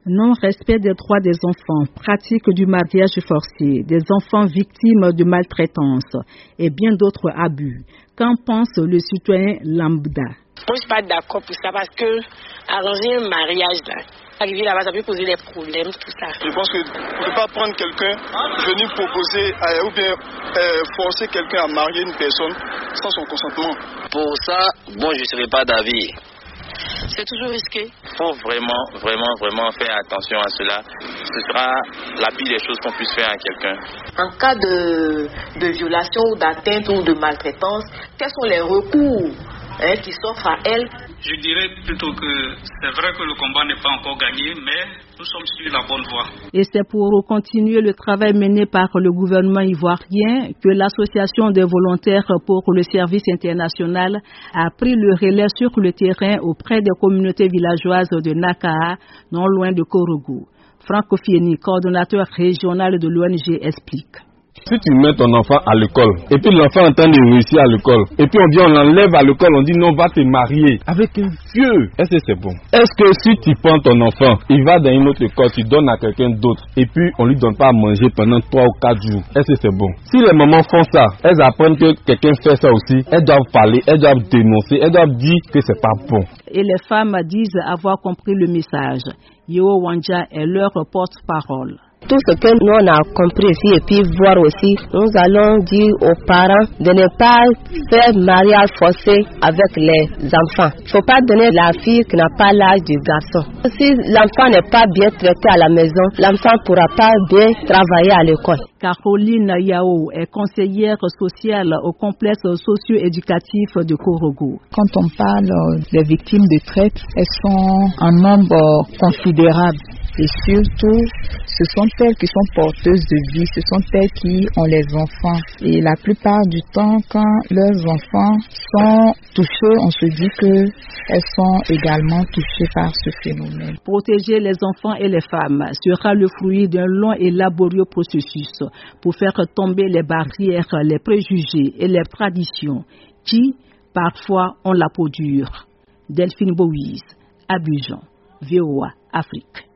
Non-respect des droits des enfants, pratique du mariage forcé, des enfants victimes de maltraitance et bien d'autres abus. Qu'en pense le citoyen lambda? Moi, je ne suis pas d'accord pour ça parce que arranger un mariage, là, arriver là-bas, ça peut poser des problèmes, tout ça. Je pense que on ne peut pas prendre quelqu'un, venir proposer ou bien forcer quelqu'un à marier une personne sans son consentement. Pour ça, bon, je ne serai pas d'avis. C'est toujours risqué. Il faut vraiment faire attention à cela. Ce sera la pire des choses qu'on puisse faire à quelqu'un. En cas de violation ou d'atteinte ou de maltraitance, quels sont les recours qui s'offrent à elle? Je dirais plutôt que c'est vrai que le combat n'est pas encore gagné, mais nous sommes sur la bonne voie. Et c'est pour continuer le travail mené par le gouvernement ivoirien que l'association des volontaires pour le service international a pris le relais sur le terrain auprès des communautés villageoises de Nakaha, non loin de Korogo. Franck Fieni, coordonnateur régional de l'ONG, explique. Si tu mets ton enfant à l'école, et puis l'enfant est en train de réussir à l'école, et puis on dit on l'enlève à l'école, on dit non, va te marier avec un vieux. Est-ce que c'est bon? Est-ce que si tu prends ton enfant, il va dans une autre école, tu donnes à quelqu'un d'autre, et puis on lui donne pas à manger pendant 3 ou 4 jours, est-ce que c'est bon? Si les mamans font ça, elles apprennent que quelqu'un fait ça aussi, elles doivent parler, elles doivent dénoncer, elles doivent dire que c'est pas bon. Et les femmes disent avoir compris le message. Yo Wanja est leur porte-parole. Tout ce que nous on a compris ici et puis voir aussi, nous allons dire aux parents de ne pas faire mariage forcé avec les enfants. Il ne faut pas donner la fille qui n'a pas l'âge du garçon. Si l'enfant n'est pas bien traité à la maison, l'enfant ne pourra pas bien travailler à l'école. Caroline Yao est conseillère sociale au complexe socio-éducatif de Korogo. Quand on parle des victimes de traite, elles sont en nombre considérable. Et surtout, ce sont elles qui sont porteuses de vie, ce sont elles qui ont les enfants. Et la plupart du temps, quand leurs enfants sont touchés, on se dit qu'elles sont également touchées par ce phénomène. Protéger les enfants et les femmes sera le fruit d'un long et laborieux processus pour faire tomber les barrières, les préjugés et les traditions qui, parfois, ont la peau dure. Delphine Bowies, Abidjan, VOA, Afrique.